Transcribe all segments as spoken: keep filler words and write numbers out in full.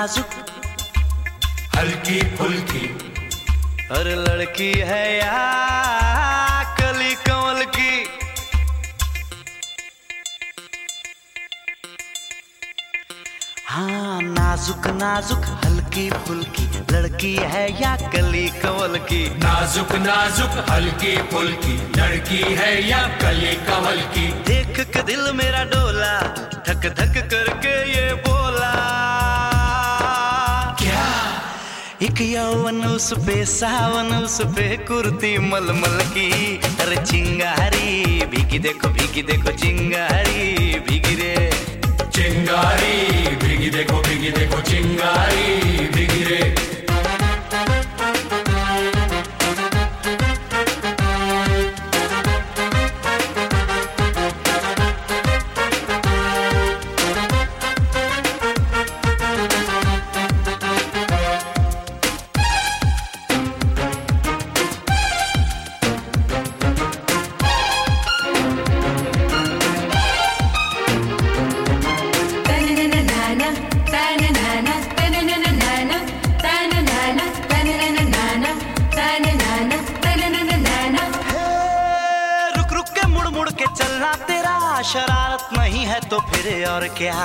नाजुक हल्की फुल्की, अरे लड़की है या कली कमल की। हाँ नाजुक नाजुक हल्की फुल्की लड़की है या कली कमल की। नाजुक नाजुक हल्की फुल्की लड़की है या कली कमल की। देख के दिल मेरा डोला धक धक करके ये बोला क्या? एक यौवन उस पे सावन उस पे कुर्ती मलमल की। अरे चिंगारी भीगी देखो भीगी देखो चिंगारी भीगी रे। चिंगारी भीगी देखो भीगी देखो चिंगारी भीगी रे। तेरा शरारत नहीं है तो फिर और क्या।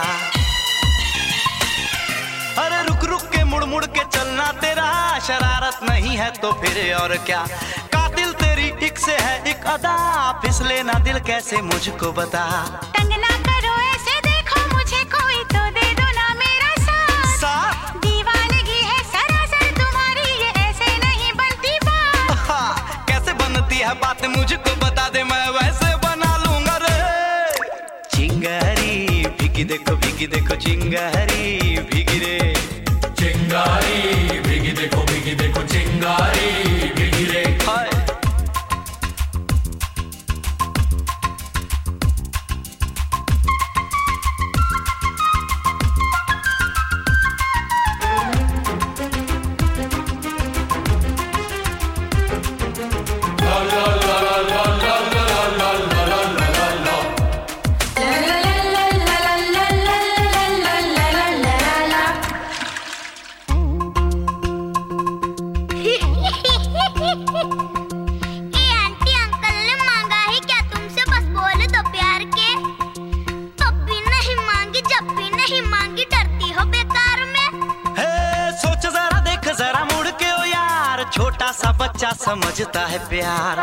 अरे रुक रुक के मुड़ मुड़ के चलना तेरा शरारत नहीं है तो फिर और क्या। कातिल तेरी एक से है एक अदा फिसले ना दिल कैसे मुझको बता। तंग ना करो ऐसे देखो मुझे कोई तो दे दो ना मेरा साथ। साथ दीवानगी है सरासर तुम्हारी ये ऐसे नहीं बनती बात। कैसे बनती है बात मुझको बता दे मैं वैसे बना लूंगा रे। चिंगारी भीगी देखो भीगी देखो चिंगारी भीगी रे। चिंगारी भीगी देखो भीगी देखो चिंगारी भीगी रे। हाय छोटा सा बच्चा समझता है प्यार।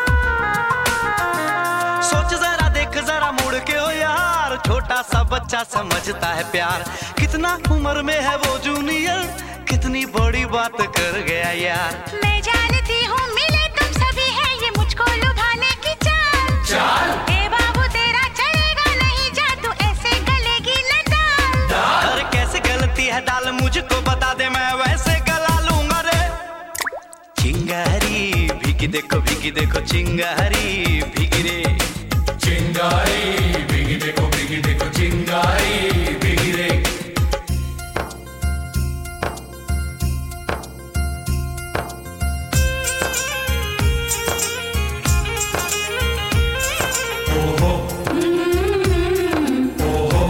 सोच जरा देख जरा मुड़ के हो यार छोटा सा बच्चा समझता है प्यार। कितना उम्र में है वो जूनियर कितनी बड़ी बात कर गया यार। मैं जानती हूँ मिले तुम सभी है ये मुझको लुभाने की चाल। चाल ए बाबू तेरा चलेगा नहीं जा तू ऐसे गलेगी न दाल। अरे कैसे गलती है दाल मुझको बता दे मैं वैसे गला लूंगा रे। चिंगारी भीगी देखो भीगी देखो चिंगारी भीगी रे। चिंगारी भीगी देखो भीगी देखो चिंगारी भीगी रे। ओहो ओहो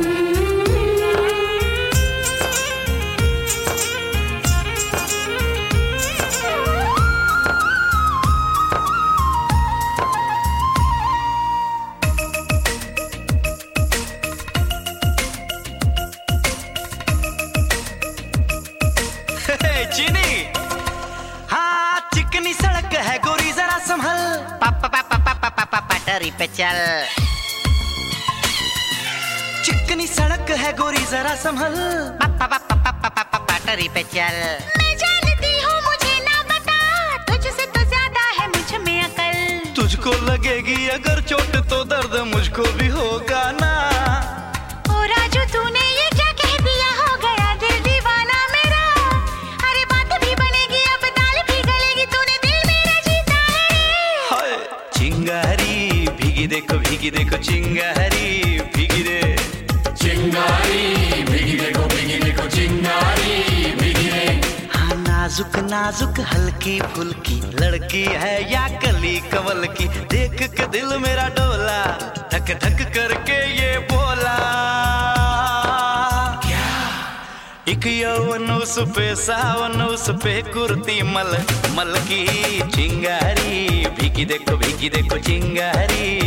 चीनी हाँ चिकनी सड़क है गोरी जरा संभल। पापा पापा पापा पापा पटरी पे चल। चिकनी सड़क है गोरी जरा संभल। पापा पापा पापा पापा पटरी पे चल। मैं जानती हूँ मुझे ना बता तुझसे तो ज्यादा है मुझ में अकल। तुझको लगेगी अगर चोट तो दर्द मुझको भी होगा ना। ओ राजू तूने ये क्या कह दिया हो गया दिल दीवाना मेरा। अरे बात भी बनेगी अब दाल भी गलेगी तूने दिल मेरा जीता है। हाय चिंगारी भीगी देखो भीगी देखो चिंगारी भीगी रे। चिंगारी भीगी देखो भीगी देखो चिंगारी भीगी रे। हाँ नाजुक नाजुक हल्की फुल्की लड़की है या कली कमल की। देख के दिल मेरा डोला धक धक करके ये बोला क्या। एक यौवन उस पे सावन उस पे कुर्ती मल मल की चिंगारी भीगी देखो भीगी देखो चिंगारी